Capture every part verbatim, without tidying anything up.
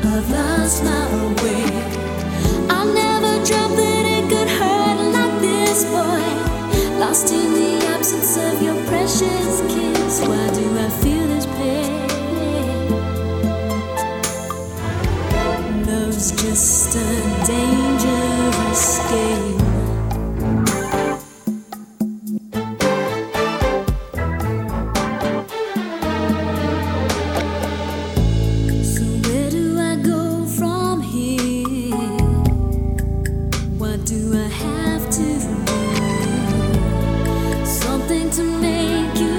I've lost my way. I never dreamt that it could hurt like this, boy. Lost in the absence of your precious kiss. Why do I feel this pain? Love's just a dangerous game. Do I have to do something to make you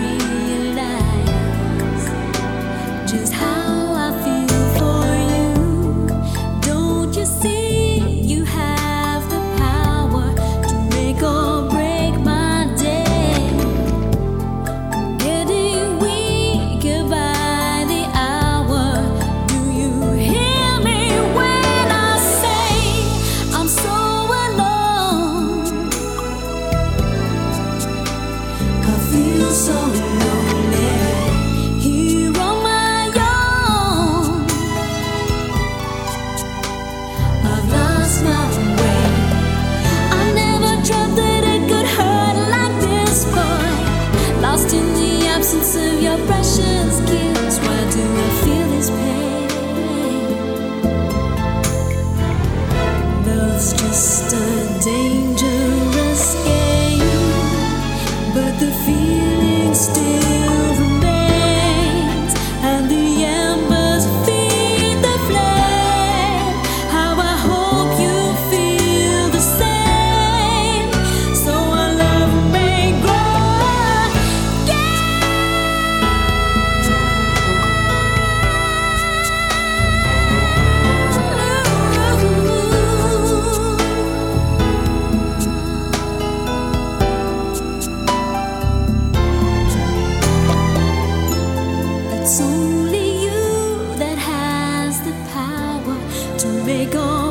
realize just how I feel for you? Don't you see you have the power to make or break my day? I'm getting weaker by the hour. Do you hear me when I say I'm so so lonely here on my own? I've lost my way. I never dreamt that it could hurt like this, boy. Lost in the absence of your precious kiss. Why do I feel this pain? Love's just a dangerous game, but the feeling still remains, and the embers feed the flame. How I hope you feel the same, so our love may grow It's only you that has the power to make all